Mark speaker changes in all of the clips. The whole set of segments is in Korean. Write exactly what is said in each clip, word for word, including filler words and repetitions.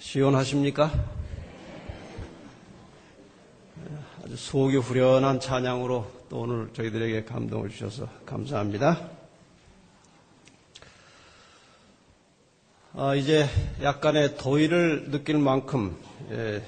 Speaker 1: 시원하십니까? 아주 속이 후련한 찬양으로 또 오늘 저희들에게 감동을 주셔서 감사합니다. 아, 이제 약간의 더위를 느낄 만큼 예,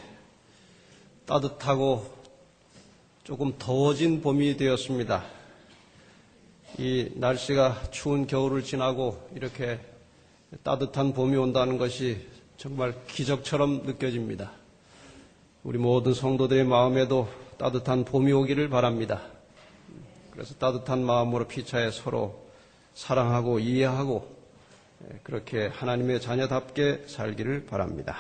Speaker 1: 따뜻하고 조금 더워진 봄이 되었습니다. 이 날씨가 추운 겨울을 지나고 이렇게 따뜻한 봄이 온다는 것이 정말 기적처럼 느껴집니다. 우리 모든 성도들의 마음에도 따뜻한 봄이 오기를 바랍니다. 그래서 따뜻한 마음으로 피차에 서로 사랑하고 이해하고 그렇게 하나님의 자녀답게 살기를 바랍니다.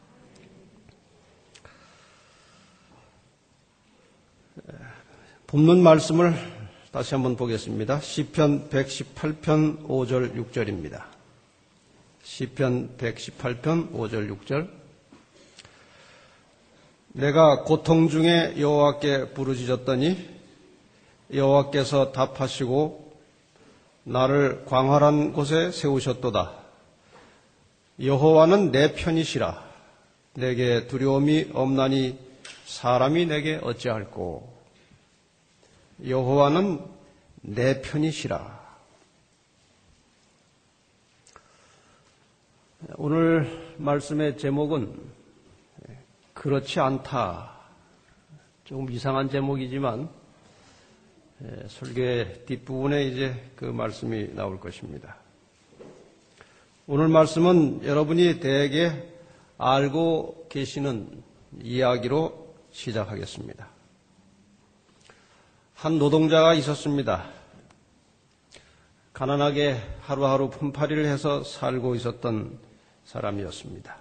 Speaker 1: 본문 말씀을 다시 한번 보겠습니다. 시편 백십팔 편 오 절 육 절입니다. 시편 백십팔 편 오 절 육 절. 내가 고통 중에 여호와께 부르짖었더니 여호와께서 답하시고 나를 광활한 곳에 세우셨도다. 여호와는 내 편이시라. 내게 두려움이 없나니 사람이 내게 어찌할꼬. 여호와는 내 편이시라. 오늘 말씀의 제목은 그렇지 않다. 조금 이상한 제목이지만 설교의 뒷부분에 이제 그 말씀이 나올 것입니다. 오늘 말씀은 여러분이 대개 알고 계시는 이야기로 시작하겠습니다. 한 노동자가 있었습니다. 가난하게 하루하루 품팔이를 해서 살고 있었던 사람이었습니다.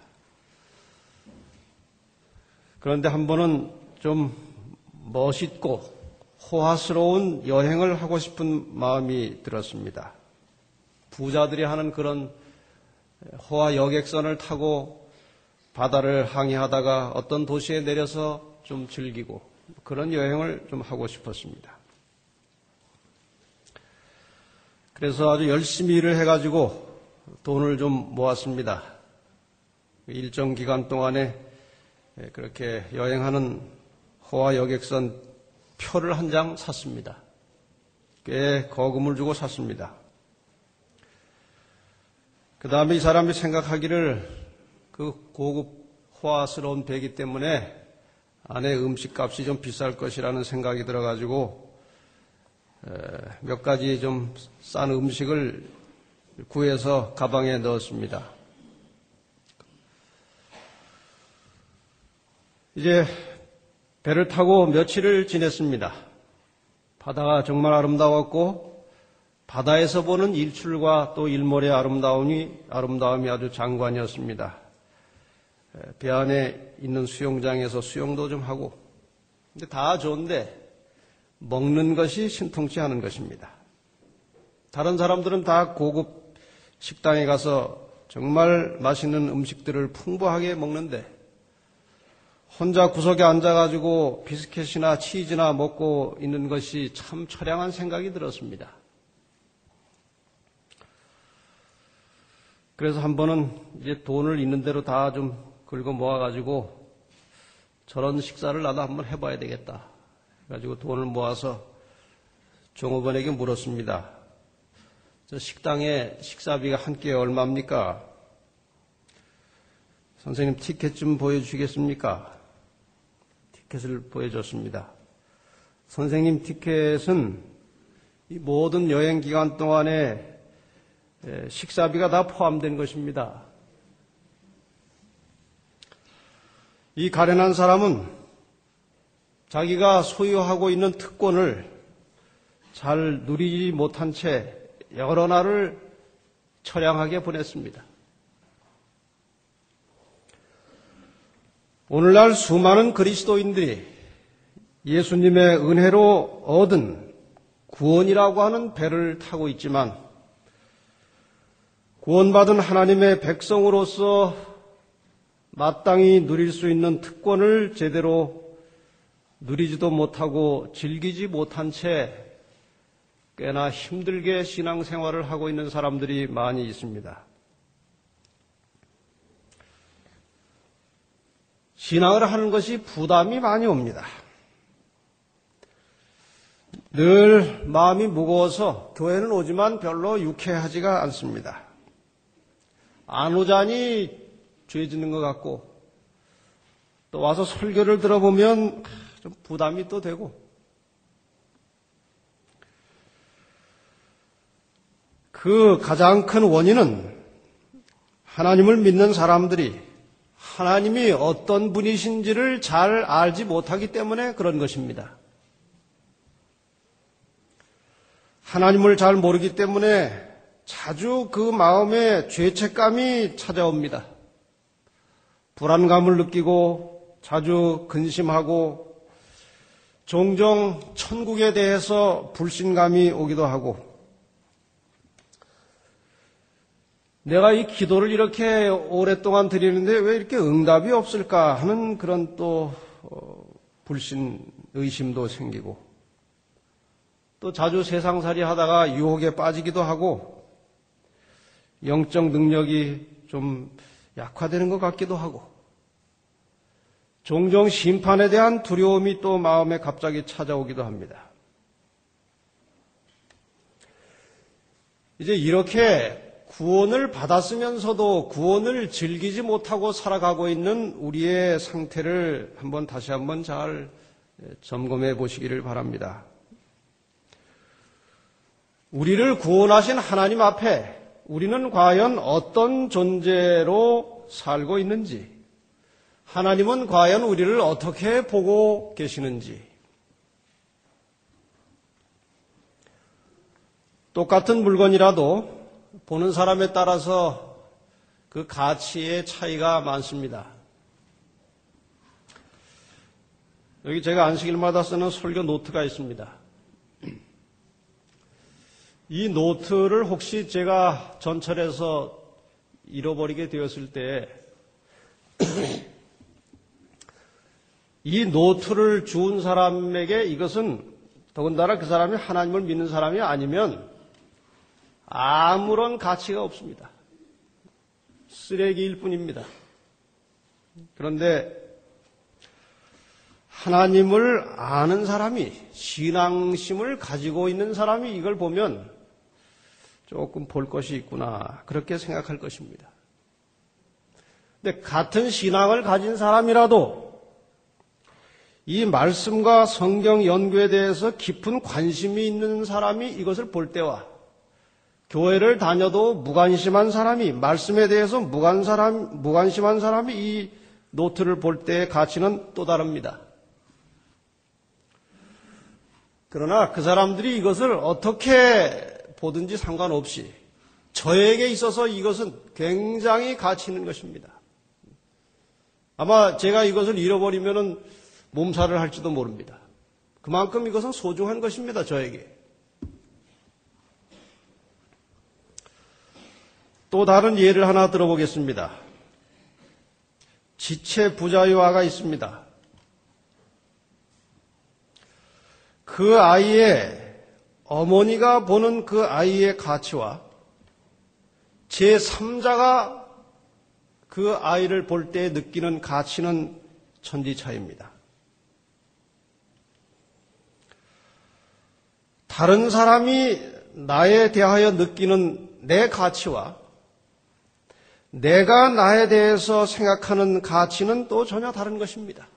Speaker 1: 그런데 한 번은 좀 멋있고 호화스러운 여행을 하고 싶은 마음이 들었습니다. 부자들이 하는 그런 호화 여객선을 타고 바다를 항해하다가 어떤 도시에 내려서 좀 즐기고 그런 여행을 좀 하고 싶었습니다. 그래서 아주 열심히 일을 해가지고 돈을 좀 모았습니다. 일정 기간 동안에 그렇게 여행하는 호화 여객선 표를 한 장 샀습니다. 꽤 거금을 주고 샀습니다. 그 다음에 이 사람이 생각하기를 그 고급 호화스러운 배기 때문에 안에 음식값이 좀 비쌀 것이라는 생각이 들어가지고 몇 가지 좀 싼 음식을 구해서 가방에 넣었습니다. 이제 배를 타고 며칠을 지냈습니다. 바다가 정말 아름다웠고 바다에서 보는 일출과 또 일몰의 아름다움이, 아름다움이 아주 장관이었습니다. 배 안에 있는 수영장에서 수영도 좀 하고 근데 다 좋은데 먹는 것이 신통치 않은 것입니다. 다른 사람들은 다 고급 식당에 가서 정말 맛있는 음식들을 풍부하게 먹는데 혼자 구석에 앉아가지고 비스켓이나 치즈나 먹고 있는 것이 참 처량한 생각이 들었습니다. 그래서 한 번은 이제 돈을 있는 대로 다 좀 긁어 모아가지고 저런 식사를 나도 한번 해봐야 되겠다. 그래가지고 돈을 모아서 종업원에게 물었습니다. 저 식당에 식사비가 한 끼에 얼마입니까? 선생님 티켓 좀 보여주시겠습니까? 티켓을 보여줬습니다. 선생님 티켓은 이 모든 여행 기간 동안에 식사비가 다 포함된 것입니다. 이 가련한 사람은 자기가 소유하고 있는 특권을 잘 누리지 못한 채 여러 날을 처량하게 보냈습니다. 오늘날 수많은 그리스도인들이 예수님의 은혜로 얻은 구원이라고 하는 배를 타고 있지만 구원받은 하나님의 백성으로서 마땅히 누릴 수 있는 특권을 제대로 누리지도 못하고 즐기지 못한 채 꽤나 힘들게 신앙생활을 하고 있는 사람들이 많이 있습니다. 신앙을 하는 것이 부담이 많이 옵니다. 늘 마음이 무거워서 교회는 오지만 별로 유쾌하지가 않습니다. 안 오자니 죄 짓는 것 같고, 또 와서 설교를 들어보면 좀 부담이 또 되고, 그 가장 큰 원인은 하나님을 믿는 사람들이 하나님이 어떤 분이신지를 잘 알지 못하기 때문에 그런 것입니다. 하나님을 잘 모르기 때문에 자주 그 마음에 죄책감이 찾아옵니다. 불안감을 느끼고 자주 근심하고 종종 천국에 대해서 불신감이 오기도 하고, 내가 이 기도를 이렇게 오랫동안 드리는데 왜 이렇게 응답이 없을까 하는 그런 또 불신, 의심도 생기고, 또 자주 세상살이 하다가 유혹에 빠지기도 하고, 영적 능력이 좀 약화되는 것 같기도 하고, 종종 심판에 대한 두려움이 또 마음에 갑자기 찾아오기도 합니다. 이제 이렇게 구원을 받았으면서도 구원을 즐기지 못하고 살아가고 있는 우리의 상태를 한번 다시 한번 잘 점검해 보시기를 바랍니다. 우리를 구원하신 하나님 앞에 우리는 과연 어떤 존재로 살고 있는지, 하나님은 과연 우리를 어떻게 보고 계시는지, 똑같은 물건이라도 보는 사람에 따라서 그 가치의 차이가 많습니다. 여기 제가 안식일마다 쓰는 설교 노트가 있습니다. 이 노트를 혹시 제가 전철에서 잃어버리게 되었을 때 이 노트를 주운 사람에게 이것은 더군다나 그 사람이 하나님을 믿는 사람이 아니면 아무런 가치가 없습니다. 쓰레기일 뿐입니다. 그런데 하나님을 아는 사람이, 신앙심을 가지고 있는 사람이 이걸 보면 조금 볼 것이 있구나, 그렇게 생각할 것입니다. 근데 같은 신앙을 가진 사람이라도 이 말씀과 성경 연구에 대해서 깊은 관심이 있는 사람이 이것을 볼 때와 교회를 다녀도 무관심한 사람이, 말씀에 대해서 무관 사람, 무관심한 사람이 이 노트를 볼 때의 가치는 또 다릅니다. 그러나 그 사람들이 이것을 어떻게 보든지 상관없이 저에게 있어서 이것은 굉장히 가치 있는 것입니다. 아마 제가 이것을 잃어버리면은 몸살을 할지도 모릅니다. 그만큼 이것은 소중한 것입니다, 저에게. 또 다른 예를 하나 들어보겠습니다. 지체 부자유아가 있습니다. 그 아이의, 어머니가 보는 그 아이의 가치와 제삼자가 그 아이를 볼 때 느끼는 가치는 천지 차이입니다. 다른 사람이 나에 대하여 느끼는 내 가치와 내가 나에 대해서 생각하는 가치는 또 전혀 다른 것입니다.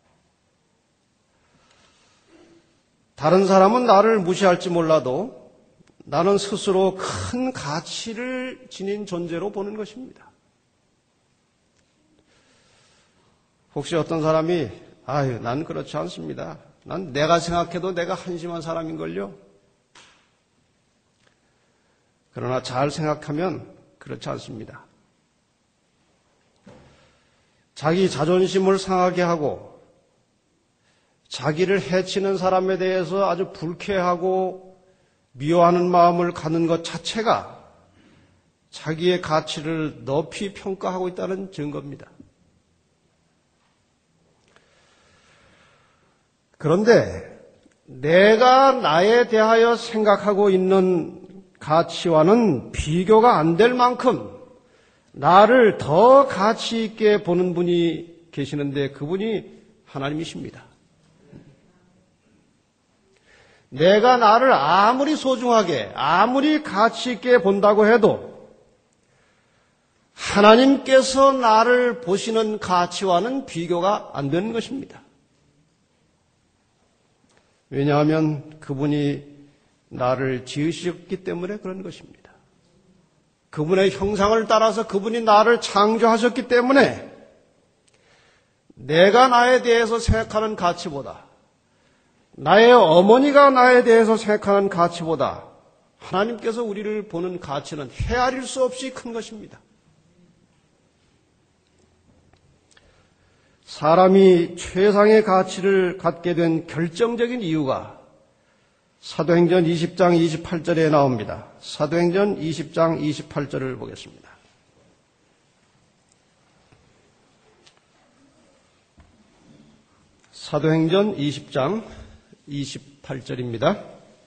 Speaker 1: 다른 사람은 나를 무시할지 몰라도 나는 스스로 큰 가치를 지닌 존재로 보는 것입니다. 혹시 어떤 사람이 아유, 난 그렇지 않습니다. 난 내가 생각해도 내가 한심한 사람인걸요. 그러나 잘 생각하면 그렇지 않습니다. 자기 자존심을 상하게 하고 자기를 해치는 사람에 대해서 아주 불쾌하고 미워하는 마음을 갖는 것 자체가 자기의 가치를 높이 평가하고 있다는 증거입니다. 그런데 내가 나에 대하여 생각하고 있는 가치와는 비교가 안 될 만큼 나를 더 가치 있게 보는 분이 계시는데 그분이 하나님이십니다. 내가 나를 아무리 소중하게, 아무리 가치 있게 본다고 해도 하나님께서 나를 보시는 가치와는 비교가 안 되는 것입니다. 왜냐하면 그분이 나를 지으셨기 때문에 그런 것입니다. 그분의 형상을 따라서 그분이 나를 창조하셨기 때문에 내가 나에 대해서 생각하는 가치보다, 나의 어머니가 나에 대해서 생각하는 가치보다 하나님께서 우리를 보는 가치는 헤아릴 수 없이 큰 것입니다. 사람이 최상의 가치를 갖게 된 결정적인 이유가 사도행전 이십 장 이십팔 절에 나옵니다. 사도행전 이십 장 이십팔 절을 보겠습니다. 사도행전 이십 장 이십팔 절입니다.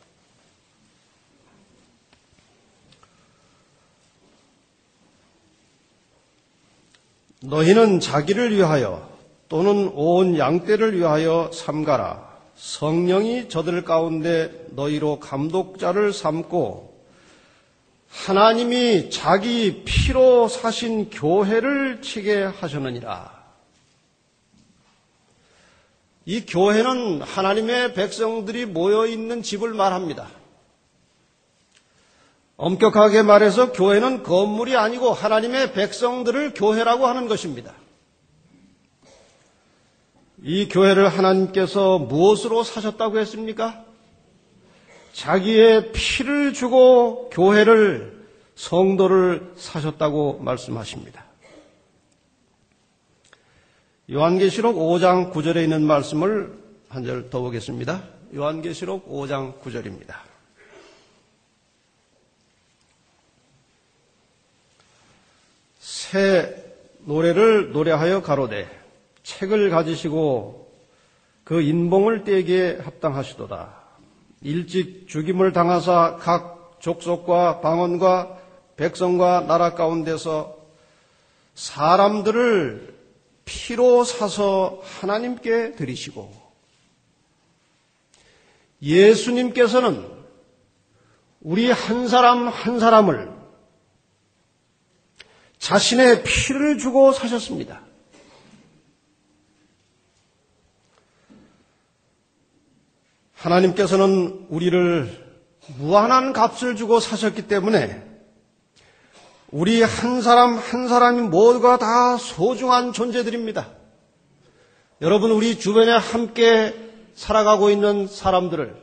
Speaker 1: 너희는 자기를 위하여 또는 온 양떼를 위하여 삼가라. 성령이 저들 가운데 너희로 감독자를 삼고 하나님이 자기 피로 사신 교회를 치게 하셨느니라. 이 교회는 하나님의 백성들이 모여있는 집을 말합니다. 엄격하게 말해서 교회는 건물이 아니고 하나님의 백성들을 교회라고 하는 것입니다. 이 교회를 하나님께서 무엇으로 사셨다고 했습니까? 자기의 피를 주고 교회를, 성도를 사셨다고 말씀하십니다. 요한계시록 오 장 구 절에 있는 말씀을 한 절 더 보겠습니다. 요한계시록 오 장 구 절입니다. 새 노래를 노래하여 가로되 책을 가지시고 그 인봉을 떼기에 합당하시도다. 일찍 죽임을 당하사 각 족속과 방언과 백성과 나라 가운데서 사람들을 피로 사서 하나님께 드리시고 예수님께서는 우리 한 사람 한 사람을 자신의 피를 주고 사셨습니다. 하나님께서는 우리를 무한한 값을 주고 사셨기 때문에 우리 한 사람 한 사람이 모두가 다 소중한 존재들입니다. 여러분, 우리 주변에 함께 살아가고 있는 사람들을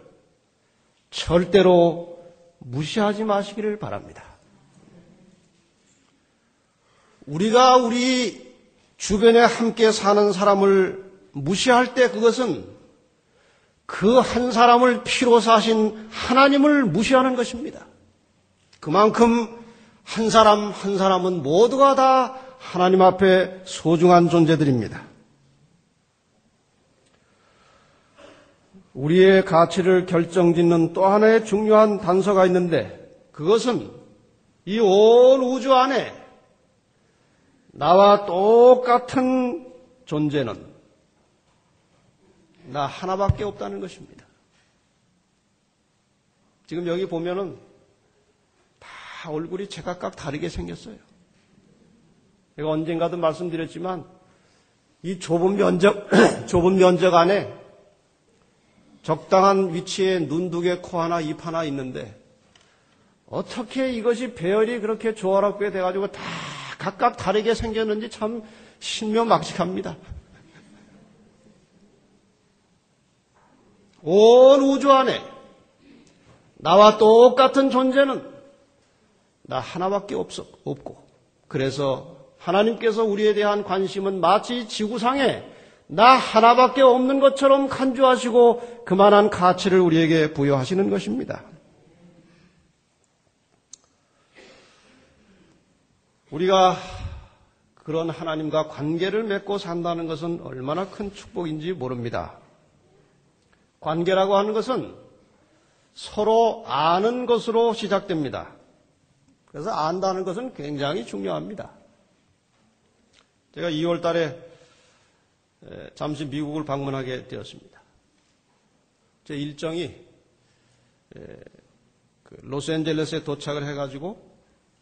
Speaker 1: 절대로 무시하지 마시기를 바랍니다. 우리가 우리 주변에 함께 사는 사람을 무시할 때 그것은 그 한 사람을 피로 사신 하나님을 무시하는 것입니다. 그만큼 한 사람 한 사람은 모두가 다 하나님 앞에 소중한 존재들입니다. 우리의 가치를 결정짓는 또 하나의 중요한 단서가 있는데 그것은 이 온 우주 안에 나와 똑같은 존재는 나 하나밖에 없다는 것입니다. 지금 여기 보면은 다 얼굴이 제각각 다르게 생겼어요. 제가 언젠가도 말씀드렸지만 이 좁은 면적, 좁은 면적 안에 적당한 위치에 눈 두 개, 코 하나, 입 하나 있는데 어떻게 이것이 배열이 그렇게 조화롭게 돼가지고 다 각각 다르게 생겼는지 참 신묘막측합니다. 온 우주 안에 나와 똑같은 존재는 나 하나밖에 없어, 없고 그래서 하나님께서 우리에 대한 관심은 마치 지구상에 나 하나밖에 없는 것처럼 간주하시고 그만한 가치를 우리에게 부여하시는 것입니다. 우리가 그런 하나님과 관계를 맺고 산다는 것은 얼마나 큰 축복인지 모릅니다. 관계라고 하는 것은 서로 아는 것으로 시작됩니다. 그래서 안다는 것은 굉장히 중요합니다. 제가 이월 달에 잠시 미국을 방문하게 되었습니다. 제 일정이 로스앤젤레스에 도착을 해가지고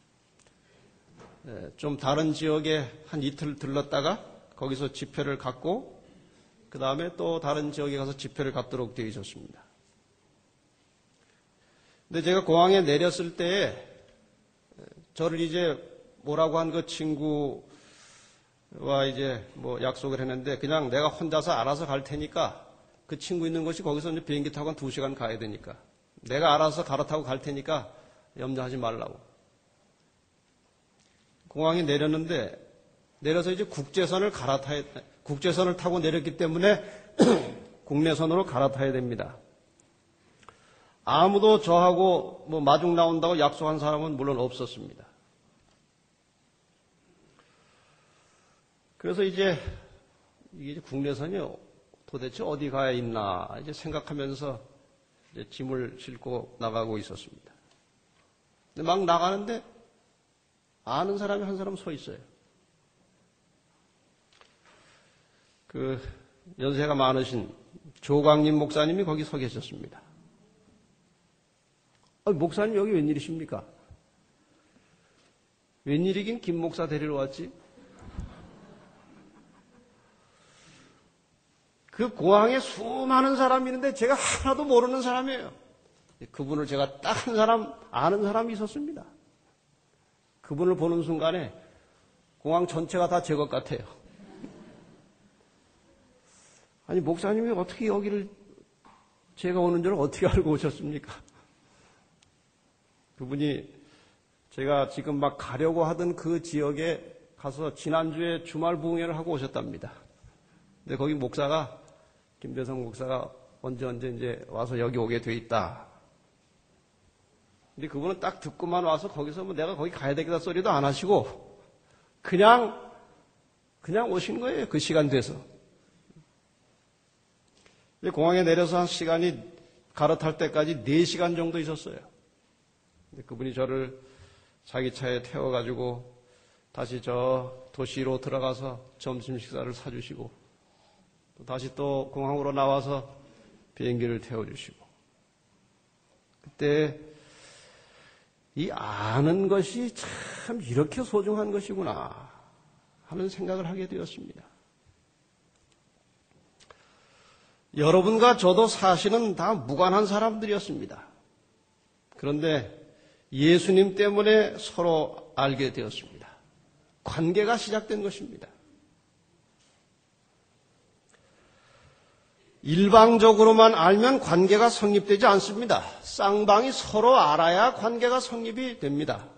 Speaker 1: 좀 다른 지역에 한 이틀 들렀다가 거기서 집회를 갖고 그 다음에 또 다른 지역에 가서 집회를 갖도록 되어 있었습니다. 근데 제가 공항에 내렸을 때에 저를 이제 뭐라고 한 그 친구와 이제 뭐 약속을 했는데 그냥 내가 혼자서 알아서 갈 테니까 그 친구 있는 곳이 거기서 이제 비행기 타고 한 두 시간 가야 되니까 내가 알아서 갈아타고 갈 테니까 염려하지 말라고. 공항에 내렸는데 내려서 이제 국제선을 갈아타야, 국제선을 타고 내렸기 때문에 국내선으로 갈아타야 됩니다. 아무도 저하고 뭐 마중 나온다고 약속한 사람은 물론 없었습니다. 그래서 이제 이게 국내선이 도대체 어디 가야 있나 이제 생각하면서 이제 짐을 싣고 나가고 있었습니다. 근데 막 나가는데 아는 사람이 한 사람 서 있어요. 그 연세가 많으신 조광림 목사님이 거기 서 계셨습니다. 아, 목사님 여기 웬일이십니까? 웬일이긴 김 목사 데리러 왔지? 그 공항에 수많은 사람이 있는데 제가 하나도 모르는 사람이에요. 그분을 제가 딱 한 사람, 아는 사람이 있었습니다. 그분을 보는 순간에 공항 전체가 다 제 것 같아요. 아니, 목사님이 어떻게 여기를 제가 오는 줄 어떻게 알고 오셨습니까? 그분이 제가 지금 막 가려고 하던 그 지역에 가서 지난주에 주말 부흥회를 하고 오셨답니다. 근데 거기 목사가, 김대성 목사가 언제 언제 이제 와서 여기 오게 돼 있다. 근데 그분은 딱 듣고만 와서 거기서 뭐 내가 거기 가야 되겠다 소리도 안 하시고 그냥, 그냥 오신 거예요. 그 시간 돼서. 공항에 내려서 한 시간이 갈아탈 때까지 네 시간 정도 있었어요. 그분이 저를 자기 차에 태워가지고 다시 저 도시로 들어가서 점심 식사를 사주시고 또 다시 또 공항으로 나와서 비행기를 태워주시고 그때 이 아는 것이 참 이렇게 소중한 것이구나 하는 생각을 하게 되었습니다. 여러분과 저도 사실은 다 무관한 사람들이었습니다. 그런데 예수님 때문에 서로 알게 되었습니다. 관계가 시작된 것입니다. 일방적으로만 알면 관계가 성립되지 않습니다. 쌍방이 서로 알아야 관계가 성립이 됩니다.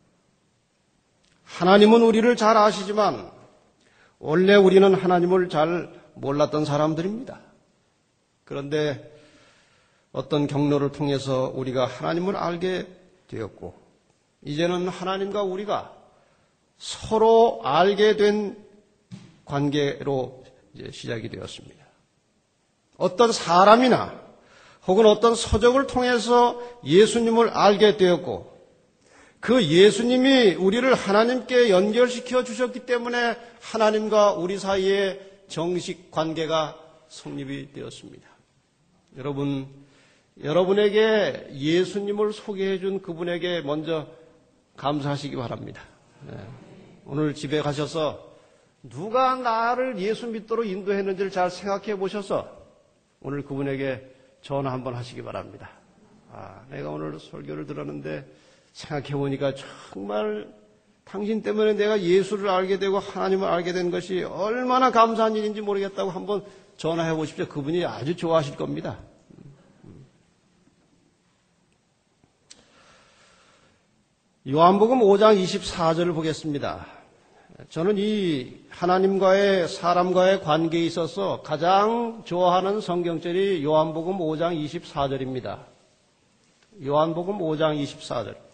Speaker 1: 하나님은 우리를 잘 아시지만 원래 우리는 하나님을 잘 몰랐던 사람들입니다. 그런데 어떤 경로를 통해서 우리가 하나님을 알게 되었고 이제는 하나님과 우리가 서로 알게 된 관계로 이제 시작이 되었습니다. 어떤 사람이나 혹은 어떤 서적을 통해서 예수님을 알게 되었고 그 예수님이 우리를 하나님께 연결시켜 주셨기 때문에 하나님과 우리 사이에 정식 관계가 성립이 되었습니다. 여러분, 여러분에게 예수님을 소개해 준 그분에게 먼저 감사하시기 바랍니다. 네. 오늘 집에 가셔서 누가 나를 예수 믿도록 인도했는지를 잘 생각해 보셔서 오늘 그분에게 전화 한번 하시기 바랍니다. 아, 내가 오늘 설교를 들었는데 생각해 보니까 정말 당신 때문에 내가 예수를 알게 되고 하나님을 알게 된 것이 얼마나 감사한 일인지 모르겠다고 한번 전화해 보십시오. 그분이 아주 좋아하실 겁니다. 요한복음 오 장 이십사 절을 보겠습니다. 저는 이 하나님과의 사람과의 관계에 있어서 가장 좋아하는 성경절이 요한복음 오 장 이십사 절입니다. 요한복음 오 장 이십사 절.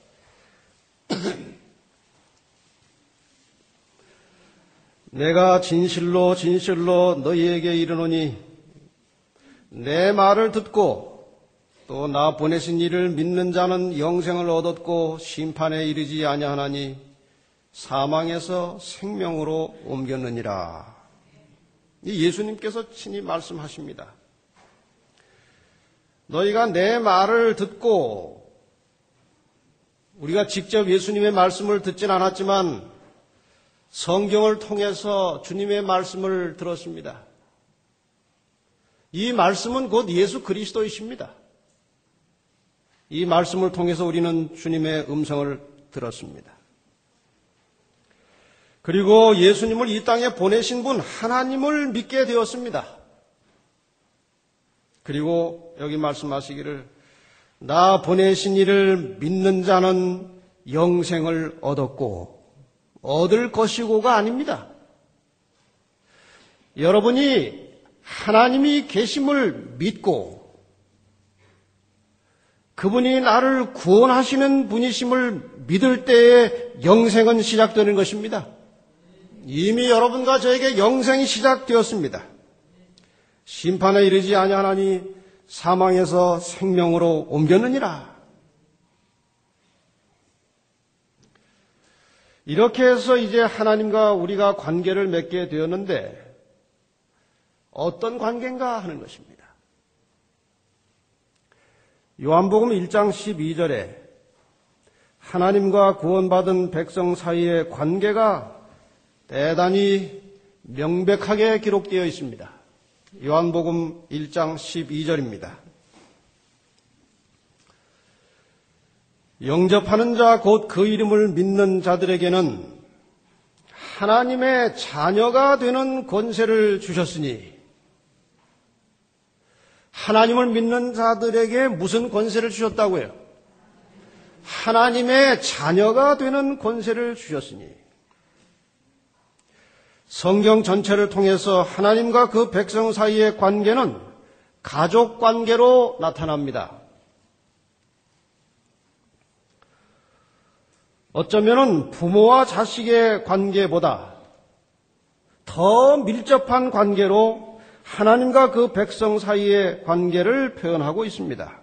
Speaker 1: 내가 진실로 진실로 너희에게 이르노니 내 말을 듣고 또 나 보내신 이를 믿는 자는 영생을 얻었고 심판에 이르지 아니하나니 사망에서 생명으로 옮겼느니라. 예수님께서 친히 말씀하십니다. 너희가 내 말을 듣고, 우리가 직접 예수님의 말씀을 듣진 않았지만 성경을 통해서 주님의 말씀을 들었습니다. 이 말씀은 곧 예수 그리스도이십니다. 이 말씀을 통해서 우리는 주님의 음성을 들었습니다. 그리고 예수님을 이 땅에 보내신 분 하나님을 믿게 되었습니다. 그리고 여기 말씀하시기를 나 보내신 이를 믿는 자는 영생을 얻었고 얻을 것이고가 아닙니다. 여러분이 하나님이 계심을 믿고 그분이 나를 구원하시는 분이심을 믿을 때에 영생은 시작되는 것입니다. 이미 여러분과 저에게 영생이 시작되었습니다. 심판에 이르지 아니하나니 사망에서 생명으로 옮겼느니라. 이렇게 해서 이제 하나님과 우리가 관계를 맺게 되었는데 어떤 관계인가 하는 것입니다. 요한복음 일 장 십이 절에 하나님과 구원받은 백성 사이의 관계가 대단히 명백하게 기록되어 있습니다. 요한복음 일 장 십이 절입니다. 영접하는 자 곧 그 이름을 믿는 자들에게는 하나님의 자녀가 되는 권세를 주셨으니, 하나님을 믿는 자들에게 무슨 권세를 주셨다고요? 하나님의 자녀가 되는 권세를 주셨으니, 성경 전체를 통해서 하나님과 그 백성 사이의 관계는 가족 관계로 나타납니다. 어쩌면은 부모와 자식의 관계보다 더 밀접한 관계로 하나님과 그 백성 사이의 관계를 표현하고 있습니다.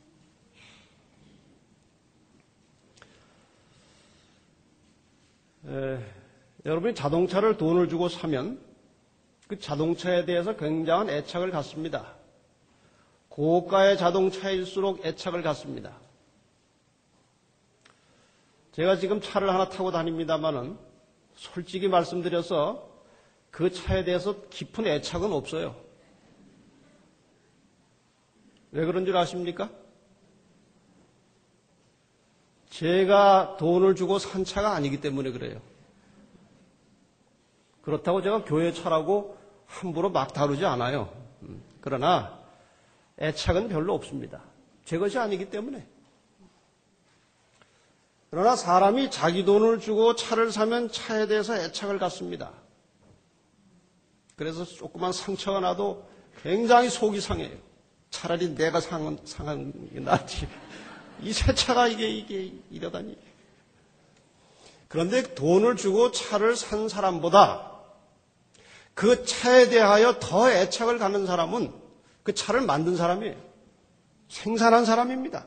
Speaker 1: 에, 여러분이 자동차를 돈을 주고 사면 그 자동차에 대해서 굉장한 애착을 갖습니다. 고가의 자동차일수록 애착을 갖습니다. 제가 지금 차를 하나 타고 다닙니다만은 솔직히 말씀드려서 그 차에 대해서 깊은 애착은 없어요. 왜 그런 줄 아십니까? 제가 돈을 주고 산 차가 아니기 때문에 그래요. 그렇다고 제가 교회 차라고 함부로 막 다루지 않아요. 그러나 애착은 별로 없습니다. 제 것이 아니기 때문에. 그러나 사람이 자기 돈을 주고 차를 사면 차에 대해서 애착을 갖습니다. 그래서 조그만 상처가 나도 굉장히 속이 상해요. 차라리 내가 상한, 상한 게 낫지. 이 새 차가 이게, 이게 이러다니. 그런데 돈을 주고 차를 산 사람보다 그 차에 대하여 더 애착을 갖는 사람은 그 차를 만든 사람이에요. 생산한 사람입니다.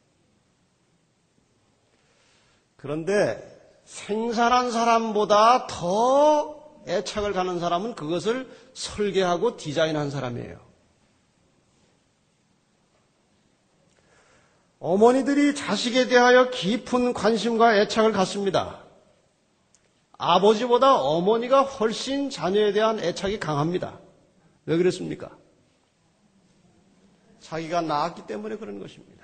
Speaker 1: 그런데 생산한 사람보다 더 애착을 갖는 사람은 그것을 설계하고 디자인한 사람이에요. 어머니들이 자식에 대하여 깊은 관심과 애착을 갖습니다. 아버지보다 어머니가 훨씬 자녀에 대한 애착이 강합니다. 왜 그랬습니까? 자기가 낳았기 때문에 그런 것입니다.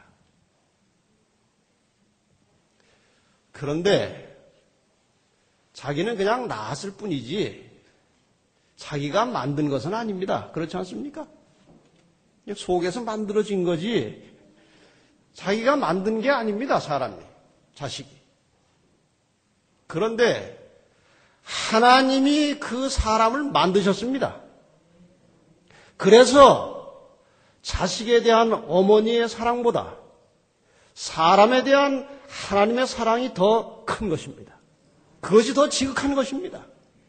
Speaker 1: 그런데 자기는 그냥 낳았을 뿐이지 자기가 만든 것은 아닙니다. 그렇지 않습니까? 속에서 만들어진 거지 자기가 만든 게 아닙니다. 사람이, 자식이. 그런데 하나님이 그 사람을 만드셨습니다. 그래서 자식에 대한 어머니의 사랑보다 사람에 대한 하나님의 사랑이 더 큰 것입니다. 그것이 더 지극한 것입니다.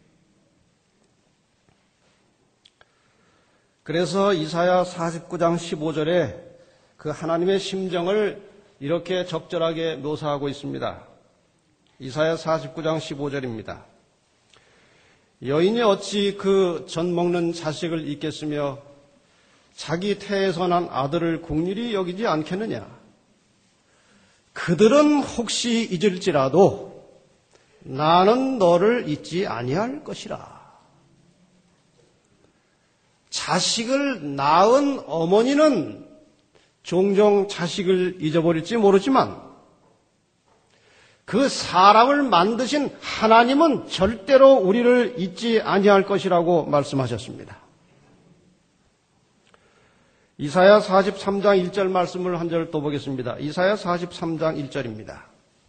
Speaker 1: 그래서 이사야 사십구 장 십오 절에 그 하나님의 심정을 이렇게 적절하게 묘사하고 있습니다. 이사야 사십구 장 십오 절입니다. 여인이 어찌 그 젖 먹는 자식을 잊겠으며 자기 태에서 난 아들을 긍휼히 여기지 않겠느냐. 그들은 혹시 잊을지라도 나는 너를 잊지 아니할 것이라. 자식을 낳은 어머니는 종종 자식을 잊어버릴지 모르지만 그 사람을 만드신 하나님은 절대로 우리를 잊지 아니할 것이라고 말씀하셨습니다. 이사야 사십삼 장 일 절 말씀을 한 절 또 보겠습니다. 이사야 사십삼 장 일 절입니다.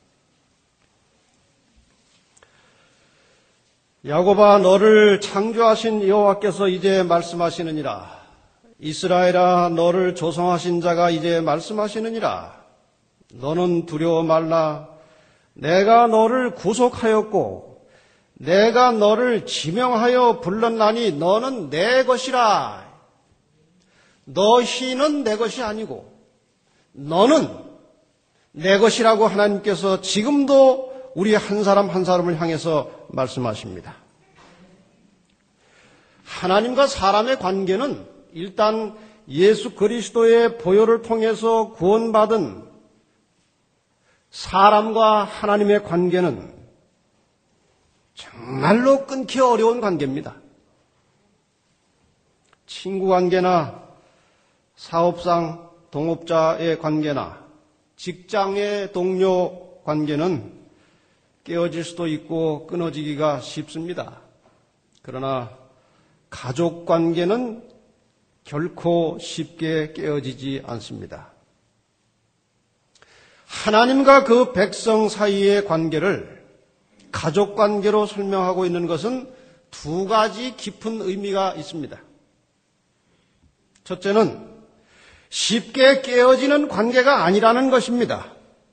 Speaker 1: 야곱아, 너를 창조하신 여호와께서 이제 말씀하시느니라. 이스라엘아, 너를 조성하신 자가 이제 말씀하시느니라. 너는 두려워 말라. 내가 너를 구속하였고 내가 너를 지명하여 불렀나니 너는 내 것이라. 너희는 내 것이 아니고 너는 내 것이라고 하나님께서 지금도 우리 한 사람 한 사람을 향해서 말씀하십니다. 하나님과 사람의 관계는 일단 예수 그리스도의 보혈을 통해서 구원받은 사람과 하나님의 관계는 정말로 끊기 어려운 관계입니다. 친구 관계나 사업상 동업자의 관계나 직장의 동료 관계는 깨어질 수도 있고 끊어지기가 쉽습니다. 그러나 가족 관계는 결코 쉽게 깨어지지 않습니다. 하나님과 그 백성 사이의 관계를 가족 관계로 설명하고 있는 것은 두 가지 깊은 의미가 있습니다. 첫째는 쉽게 깨어지는 관계가 아니라는 것입니다.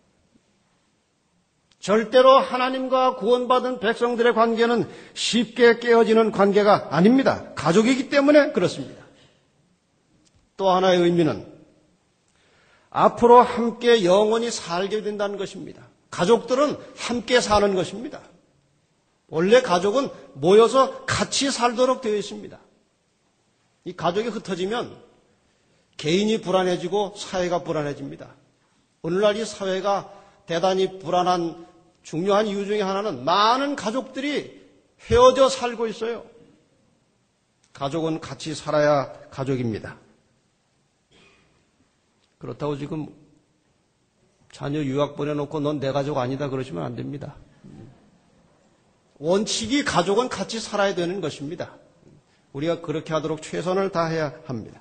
Speaker 1: 절대로 하나님과 구원받은 백성들의 관계는 쉽게 깨어지는 관계가 아닙니다. 가족이기 때문에 그렇습니다. 또 하나의 의미는 앞으로 함께 영원히 살게 된다는 것입니다. 가족들은 함께 사는 것입니다. 원래 가족은 모여서 같이 살도록 되어 있습니다. 이 가족이 흩어지면 개인이 불안해지고 사회가 불안해집니다. 오늘날 이 사회가 대단히 불안한 중요한 이유 중에 하나는 많은 가족들이 헤어져 살고 있어요. 가족은 같이 살아야 가족입니다. 그렇다고 지금 자녀 유학 보내놓고 넌 내 가족 아니다 그러시면 안 됩니다. 원칙이 가족은 같이 살아야 되는 것입니다. 우리가 그렇게 하도록 최선을 다해야 합니다.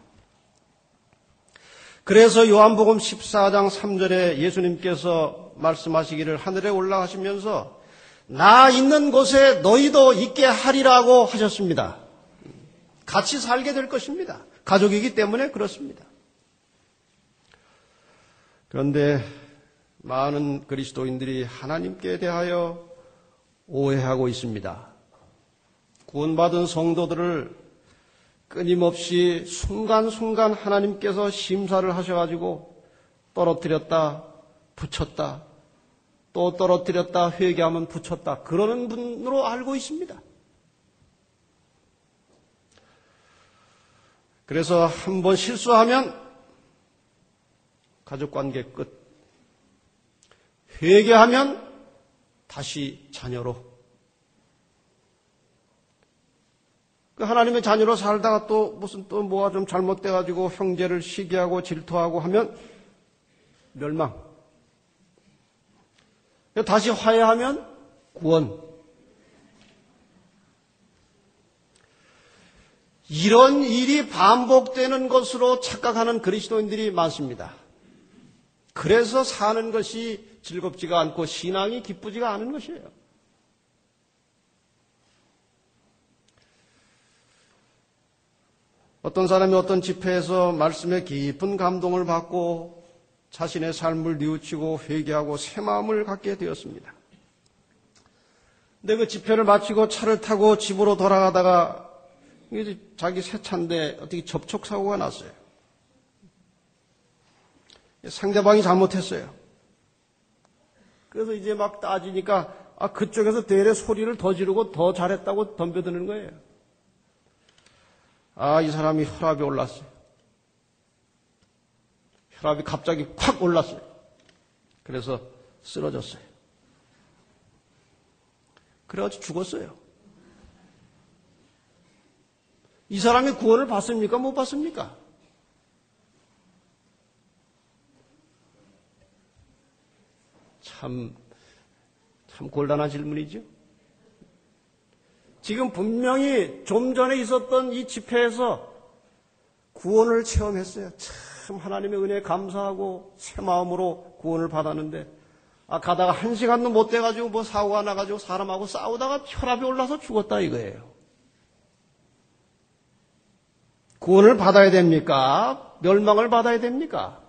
Speaker 1: 그래서 요한복음 십사 장 삼 절에 예수님께서 말씀하시기를 하늘에 올라가시면서 나 있는 곳에 너희도 있게 하리라고 하셨습니다. 같이 살게 될 것입니다. 가족이기 때문에 그렇습니다. 그런데 많은 그리스도인들이 하나님께 대하여 오해하고 있습니다. 구원받은 성도들을 끊임없이 순간순간 하나님께서 심사를 하셔가지고 떨어뜨렸다, 붙였다, 또 떨어뜨렸다, 회개하면 붙였다. 그러는 분으로 알고 있습니다. 그래서 한번 실수하면 가족관계 끝. 회개하면 다시 자녀로. 그 하나님의 자녀로 살다가 또 무슨 또 뭐가 좀 잘못돼가지고 형제를 시기하고 질투하고 하면 멸망. 다시 화해하면 구원. 이런 일이 반복되는 것으로 착각하는 그리스도인들이 많습니다. 그래서 사는 것이 즐겁지가 않고 신앙이 기쁘지가 않은 것이에요. 어떤 사람이 어떤 집회에서 말씀에 깊은 감동을 받고 자신의 삶을 뉘우치고 회개하고 새 마음을 갖게 되었습니다. 근데 그 집회를 마치고 차를 타고 집으로 돌아가다가 자기 새 차인데 어떻게 접촉사고가 났어요. 상대방이 잘못했어요. 그래서 이제 막 따지니까 아, 그쪽에서 되레 소리를 더 지르고 더 잘했다고 덤벼드는 거예요. 아, 이 사람이 혈압이 올랐어요. 혈압이 갑자기 콱 올랐어요. 그래서 쓰러졌어요. 그래가지고 죽었어요. 이 사람이 구원을 받습니까? 못 받습니까? 참, 참 곤란한 질문이죠. 지금 분명히 좀 전에 있었던 이 집회에서 구원을 체험했어요. 참 하나님의 은혜에 감사하고 새 마음으로 구원을 받았는데, 아, 가다가 한 시간도 못 돼가지고 뭐 사고가 나가지고 사람하고 싸우다가 혈압이 올라서 죽었다 이거예요. 구원을 받아야 됩니까? 멸망을 받아야 됩니까?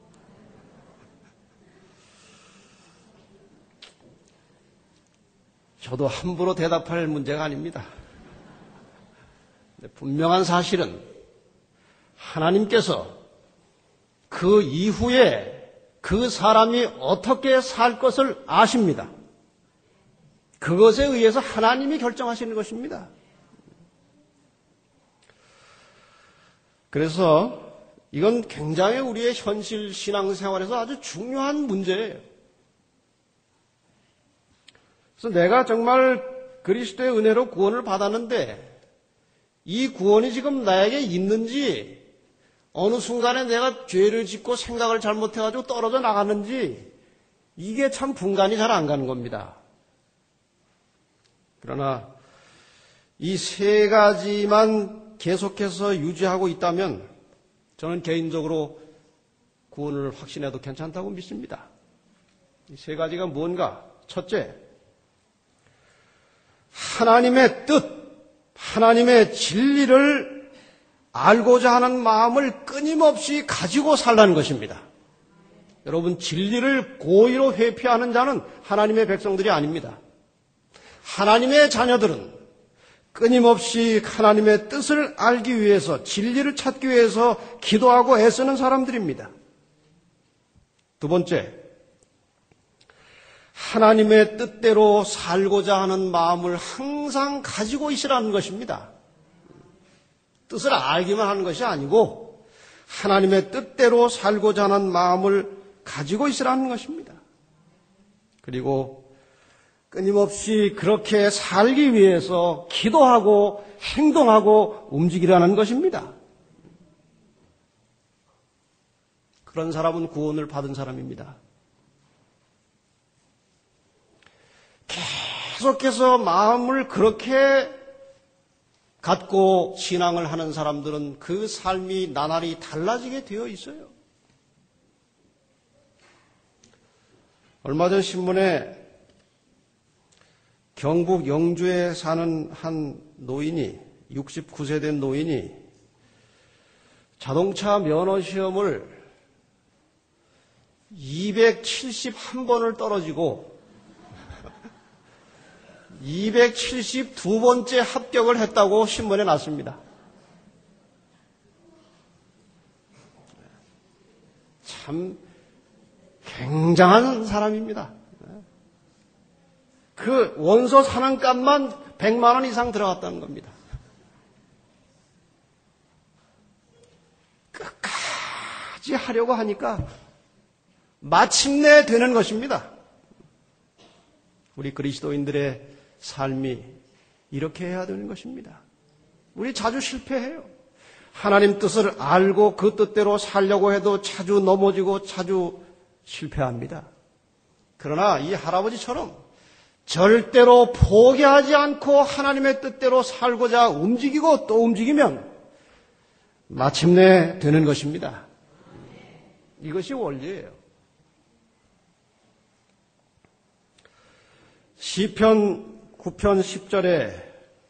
Speaker 1: 저도 함부로 대답할 문제가 아닙니다. 분명한 사실은 하나님께서 그 이후에 그 사람이 어떻게 살 것을 아십니다. 그것에 의해서 하나님이 결정하시는 것입니다. 그래서 이건 굉장히 우리의 현실 신앙생활에서 아주 중요한 문제예요. 그래서 내가 정말 그리스도의 은혜로 구원을 받았는데 이 구원이 지금 나에게 있는지, 어느 순간에 내가 죄를 짓고 생각을 잘못해가지고 떨어져 나갔는지, 이게 참 분간이 잘 안 가는 겁니다. 그러나 이 세 가지만 계속해서 유지하고 있다면 저는 개인적으로 구원을 확신해도 괜찮다고 믿습니다. 이 세 가지가 뭔가? 첫째, 하나님의 뜻, 하나님의 진리를 알고자 하는 마음을 끊임없이 가지고 살라는 것입니다. 여러분, 진리를 고의로 회피하는 자는 하나님의 백성들이 아닙니다. 하나님의 자녀들은 끊임없이 하나님의 뜻을 알기 위해서, 진리를 찾기 위해서 기도하고 애쓰는 사람들입니다. 두 번째, 하나님의 뜻대로 살고자 하는 마음을 항상 가지고 있으라는 것입니다. 뜻을 알기만 하는 것이 아니고 하나님의 뜻대로 살고자 하는 마음을 가지고 있으라는 것입니다. 그리고 끊임없이 그렇게 살기 위해서 기도하고 행동하고 움직이라는 것입니다. 그런 사람은 구원을 받은 사람입니다. 계속해서 마음을 그렇게 갖고 신앙을 하는 사람들은 그 삶이 나날이 달라지게 되어 있어요. 얼마 전 신문에 경북 영주에 사는 한 노인이, 육십구 세 된 노인이 자동차 면허 시험을 이백칠십일 번을 떨어지고 이백칠십이 번째 합격을 했다고 신문에 났습니다. 참 굉장한 사람입니다. 그 원서 산안값만 백만 원 이상 들어갔다는 겁니다. 끝까지 하려고 하니까 마침내 되는 것입니다. 우리 그리스도인들의 삶이 이렇게 해야 되는 것입니다. 우리 자주 실패해요. 하나님 뜻을 알고 그 뜻대로 살려고 해도 자주 넘어지고 자주 실패합니다. 그러나 이 할아버지처럼 절대로 포기하지 않고 하나님의 뜻대로 살고자 움직이고 또 움직이면 마침내 되는 것입니다. 이것이 원리예요. 시편 구 편 십 절에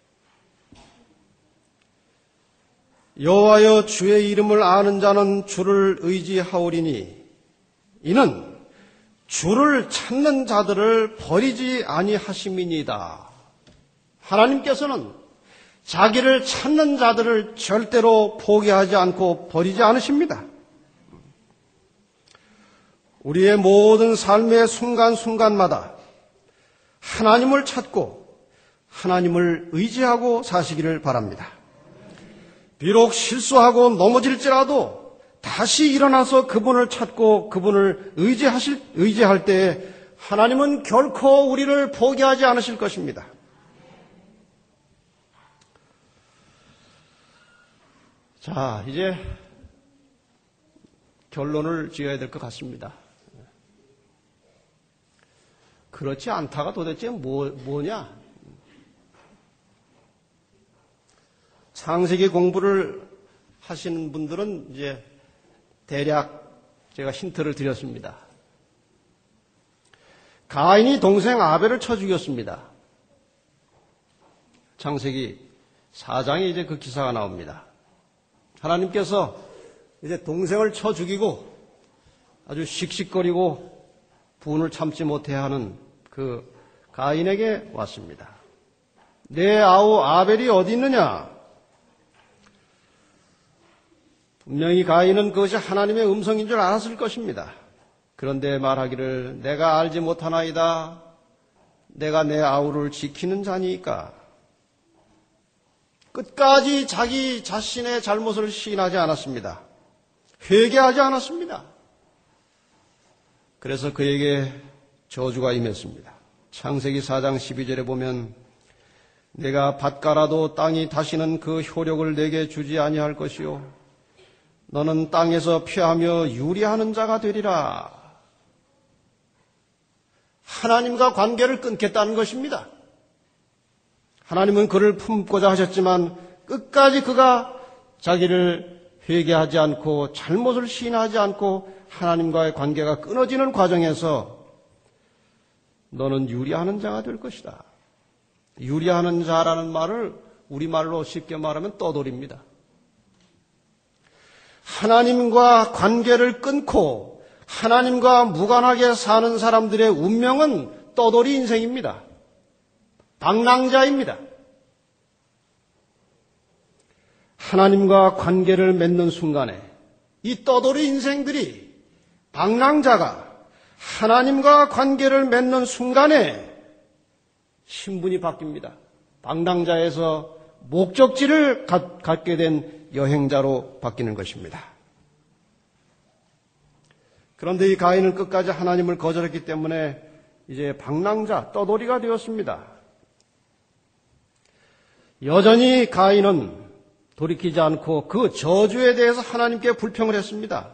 Speaker 1: 여호와여 주의 이름을 아는 자는 주를 의지하오리니 이는 주를 찾는 자들을 버리지 아니하심이니이다. 하나님께서는 자기를 찾는 자들을 절대로 포기하지 않고 버리지 않으십니다. 우리의 모든 삶의 순간순간마다 하나님을 찾고 하나님을 의지하고 사시기를 바랍니다. 비록 실수하고 넘어질지라도 다시 일어나서 그분을 찾고 그분을 의지하실, 의지할 때에 하나님은 결코 우리를 포기하지 않으실 것입니다. 자, 이제 결론을 지어야 될 것 같습니다. 그렇지 않다가 도대체 뭐, 뭐냐? 창세기 공부를 하시는 분들은 이제 대략 제가 힌트를 드렸습니다. 가인이 동생 아벨을 쳐 죽였습니다. 창세기 사 장에 이제 그 기사가 나옵니다. 하나님께서 이제 동생을 쳐 죽이고 아주 씩씩거리고 분을 참지 못해 하는 그 가인에게 왔습니다. 내 아우 아벨이 어디 있느냐? 분명히 가인은 그것이 하나님의 음성인 줄 알았을 것입니다. 그런데 말하기를 내가 알지 못하나이다. 내가 내 아우를 지키는 자니까. 끝까지 자기 자신의 잘못을 시인하지 않았습니다. 회개하지 않았습니다. 그래서 그에게 저주가 임했습니다. 창세기 사 장 십이 절에 보면 내가 밭가라도 땅이 다시는 그 효력을 내게 주지 아니할 것이요 너는 땅에서 피하며 유리하는 자가 되리라. 하나님과 관계를 끊겠다는 것입니다. 하나님은 그를 품고자 하셨지만 끝까지 그가 자기를 회개하지 않고 잘못을 시인하지 않고 하나님과의 관계가 끊어지는 과정에서 너는 유리하는 자가 될 것이다. 유리하는 자라는 말을 우리말로 쉽게 말하면 떠돌입니다. 하나님과 관계를 끊고 하나님과 무관하게 사는 사람들의 운명은 떠돌이 인생입니다. 방랑자입니다. 하나님과 관계를 맺는 순간에 이 떠돌이 인생들이 방랑자가 하나님과 관계를 맺는 순간에 신분이 바뀝니다. 방랑자에서 목적지를 갖, 갖게 된 여행자로 바뀌는 것입니다. 그런데 이 가인은 끝까지 하나님을 거절했기 때문에 이제 방랑자, 떠돌이가 되었습니다. 여전히 가인은 돌이키지 않고 그 저주에 대해서 하나님께 불평을 했습니다.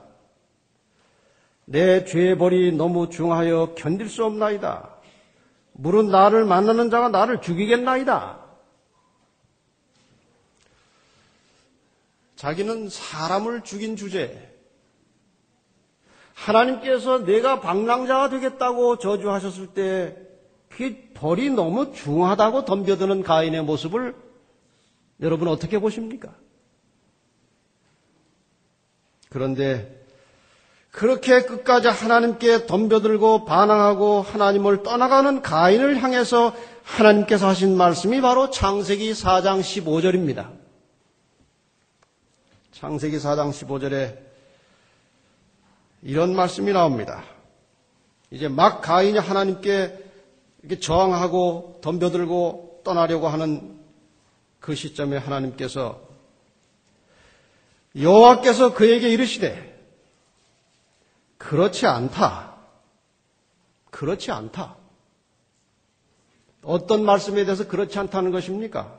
Speaker 1: 내 죄의 벌이 너무 중하여 견딜 수 없나이다. 물은 나를 만나는 자가 나를 죽이겠나이다. 자기는 사람을 죽인 주제에 하나님께서 내가 방랑자가 되겠다고 저주하셨을 때 그 벌이 너무 중하다고 덤벼드는 가인의 모습을 여러분 어떻게 보십니까? 그런데 그렇게 끝까지 하나님께 덤벼들고 반항하고 하나님을 떠나가는 가인을 향해서 하나님께서 하신 말씀이 바로 창세기 사 장 십오 절입니다. 창세기 사 장 십오 절에 이런 말씀이 나옵니다. 이제 막 가인이 하나님께 이렇게 저항하고 덤벼들고 떠나려고 하는 그 시점에 하나님께서 여호와께서 그에게 이르시되 그렇지 않다. 그렇지 않다. 어떤 말씀에 대해서 그렇지 않다는 것입니까?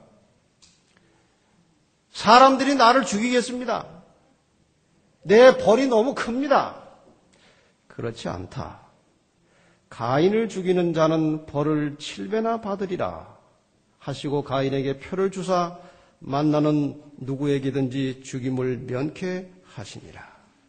Speaker 1: 사람들이 나를 죽이겠습니다. 내 벌이 너무 큽니다. 그렇지 않다. 가인을 죽이는 자는 벌을 칠 배나 받으리라 하시고 가인에게 표를 주사 만나는 누구에게든지 죽임을 면케 하시니라.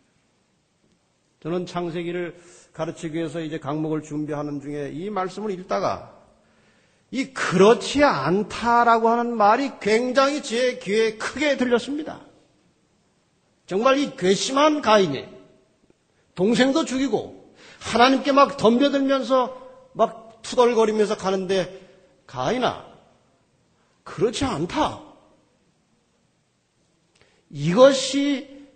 Speaker 1: 저는 창세기를 가르치기 위해서 이제 강목을 준비하는 중에 이 말씀을 읽다가 이 그렇지 않다라고 하는 말이 굉장히 제 귀에 크게 들렸습니다. 정말 이 괘씸한 가인이 동생도 죽이고 하나님께 막 덤벼들면서 막 투덜거리면서 가는데 가인아, 그렇지 않다. 이것이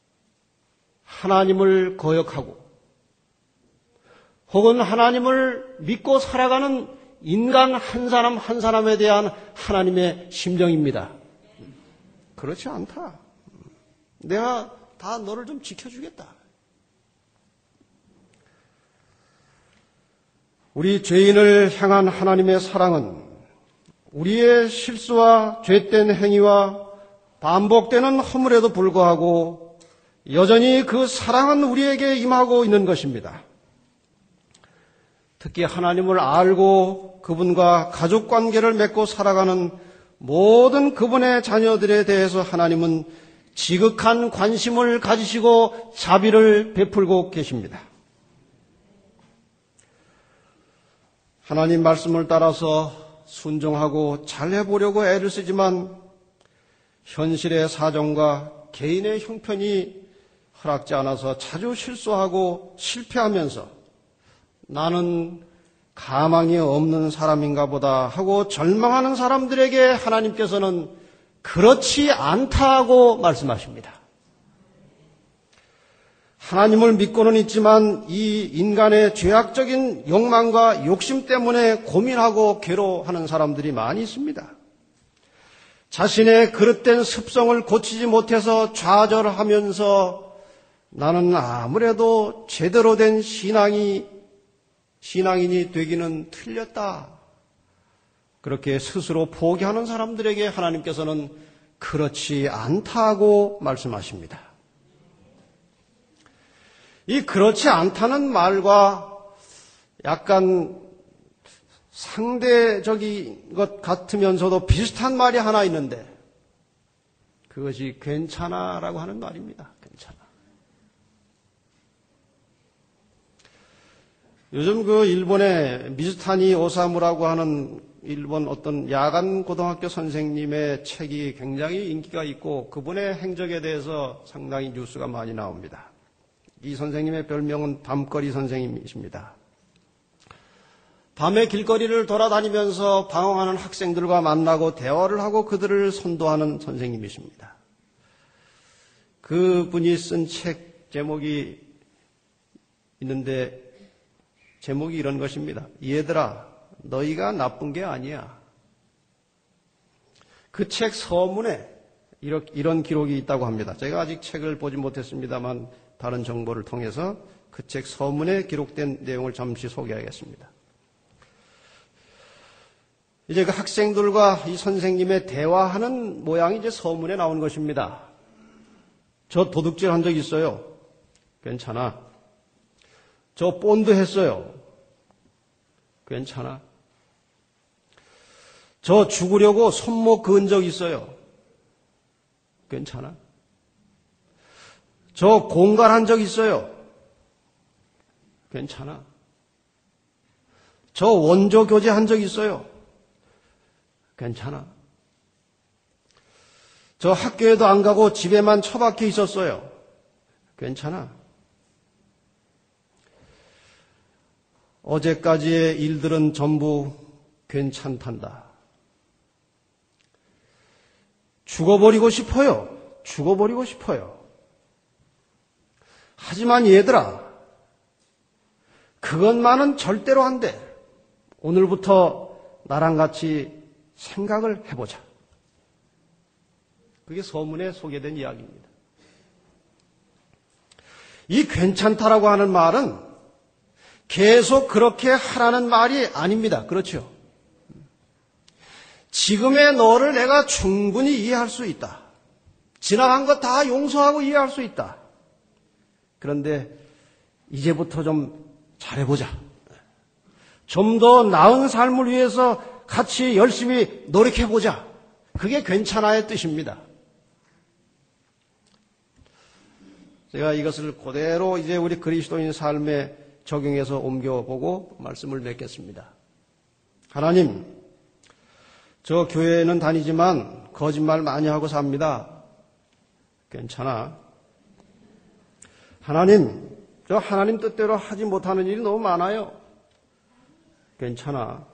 Speaker 1: 하나님을 거역하고 혹은 하나님을 믿고 살아가는 인간 한 사람 한 사람에 대한 하나님의 심정입니다. 그렇지 않다. 내가 다 너를 좀 지켜주겠다. 우리 죄인을 향한 하나님의 사랑은 우리의 실수와 죄된 행위와 반복되는 허물에도 불구하고 여전히 그 사랑은 우리에게 임하고 있는 것입니다. 특히 하나님을 알고 그분과 가족관계를 맺고 살아가는 모든 그분의 자녀들에 대해서 하나님은 지극한 관심을 가지시고 자비를 베풀고 계십니다. 하나님 말씀을 따라서 순종하고 잘해보려고 애를 쓰지만 현실의 사정과 개인의 형편이 허락지 않아서 자주 실수하고 실패하면서 나는 가망이 없는 사람인가 보다 하고 절망하는 사람들에게 하나님께서는 그렇지 않다고 말씀하십니다. 하나님을 믿고는 있지만 이 인간의 죄악적인 욕망과 욕심 때문에 고민하고 괴로워하는 사람들이 많이 있습니다. 자신의 그릇된 습성을 고치지 못해서 좌절하면서 나는 아무래도 제대로 된 신앙이, 신앙인이 되기는 틀렸다. 그렇게 스스로 포기하는 사람들에게 하나님께서는 그렇지 않다고 말씀하십니다. 이 그렇지 않다는 말과 약간 상대적인 것 같으면서도 비슷한 말이 하나 있는데 그것이 괜찮아라고 하는 말입니다. 괜찮아. 요즘 그 일본의 미즈타니 오사무라고 하는 일본 어떤 야간 고등학교 선생님의 책이 굉장히 인기가 있고 그분의 행적에 대해서 상당히 뉴스가 많이 나옵니다. 이 선생님의 별명은 밤거리 선생님이십니다. 밤에 길거리를 돌아다니면서 방황하는 학생들과 만나고 대화를 하고 그들을 선도하는 선생님이십니다. 그분이 쓴 책 제목이 있는데 제목이 이런 것입니다. 얘들아, 너희가 나쁜 게 아니야. 그 책 서문에 이런 기록이 있다고 합니다. 제가 아직 책을 보지 못했습니다만 다른 정보를 통해서 그 책 서문에 기록된 내용을 잠시 소개하겠습니다. 이제 그 학생들과 이 선생님의 대화하는 모양이 이제 서문에 나온 것입니다. 저 도둑질 한 적 있어요. 괜찮아. 저 본드 했어요. 괜찮아. 저 죽으려고 손목 그은 적 있어요. 괜찮아. 저 공갈한 적 있어요. 괜찮아. 저 원조 교제한 적 있어요. 괜찮아. 저 학교에도 안 가고 집에만 처박혀 있었어요. 괜찮아. 어제까지의 일들은 전부 괜찮단다. 죽어버리고 싶어요. 죽어버리고 싶어요. 하지만 얘들아, 그것만은 절대로 안 돼. 오늘부터 나랑 같이 생각을 해보자. 그게 서문에 소개된 이야기입니다. 이 괜찮다라고 하는 말은 계속 그렇게 하라는 말이 아닙니다. 그렇죠? 지금의 너를 내가 충분히 이해할 수 있다. 지나간 것 다 용서하고 이해할 수 있다. 그런데 이제부터 좀 잘해보자. 좀 더 나은 삶을 위해서 같이 열심히 노력해보자. 그게 괜찮아의 뜻입니다. 제가 이것을 그대로 이제 우리 그리스도인 삶에 적용해서 옮겨보고 말씀을 맺겠습니다. 하나님, 저 교회에는 다니지만 거짓말 많이 하고 삽니다. 괜찮아. 하나님, 저 하나님 뜻대로 하지 못하는 일이 너무 많아요. 괜찮아.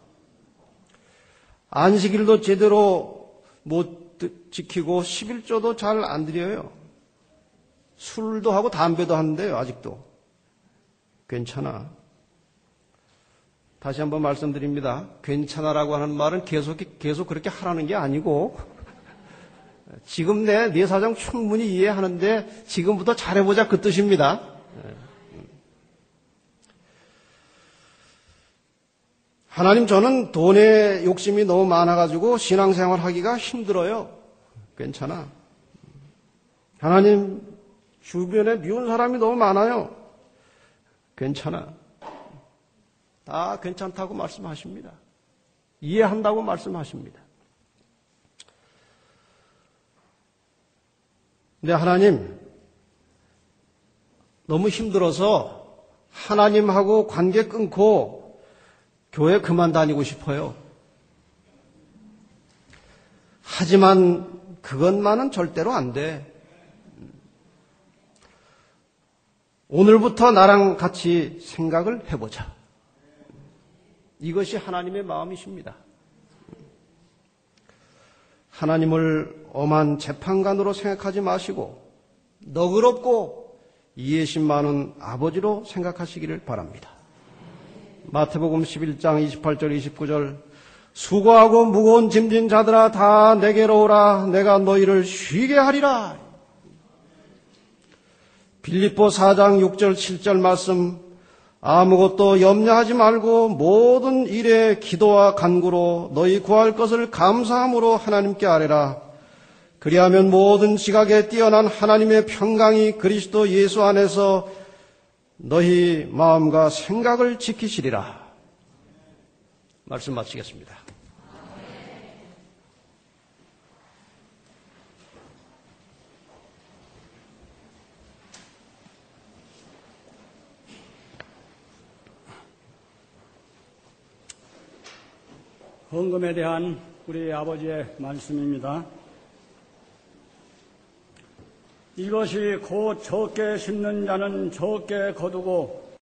Speaker 1: 안식일도 제대로 못 지키고 십일조도 잘 안 드려요. 술도 하고 담배도 하는데요, 아직도. 괜찮아. 다시 한번 말씀드립니다. 괜찮아라고 하는 말은 계속, 계속 그렇게 하라는 게 아니고, 지금 내, 내 사정 충분히 이해하는데 지금부터 잘해보자 그 뜻입니다. 하나님, 저는 돈에 욕심이 너무 많아가지고 신앙생활 하기가 힘들어요. 괜찮아. 하나님, 주변에 미운 사람이 너무 많아요. 괜찮아. 다 괜찮다고 말씀하십니다. 이해한다고 말씀하십니다. 근데 하나님, 너무 힘들어서 하나님하고 관계 끊고 교회 그만 다니고 싶어요. 하지만 그것만은 절대로 안 돼. 오늘부터 나랑 같이 생각을 해보자. 이것이 하나님의 마음이십니다. 하나님을 엄한 재판관으로 생각하지 마시고 너그럽고 이해심 많은 아버지로 생각하시기를 바랍니다. 마태복음 십일 장 이십팔 절 이십구 절 수고하고 무거운 짐진 자들아 다 내게로 오라 내가 너희를 쉬게 하리라. 빌립보 사 장 육 절 칠 절 말씀 아무것도 염려하지 말고 모든 일에 기도와 간구로 너희 구할 것을 감사함으로 하나님께 아뢰라. 그리하면 모든 지각에 뛰어난 하나님의 평강이 그리스도 예수 안에서 너희 마음과 생각을 지키시리라. 말씀 마치겠습니다.
Speaker 2: 헌금에 대한 우리 아버지의 말씀입니다. 이것이 곧 적게 심는 자는 적게 거두고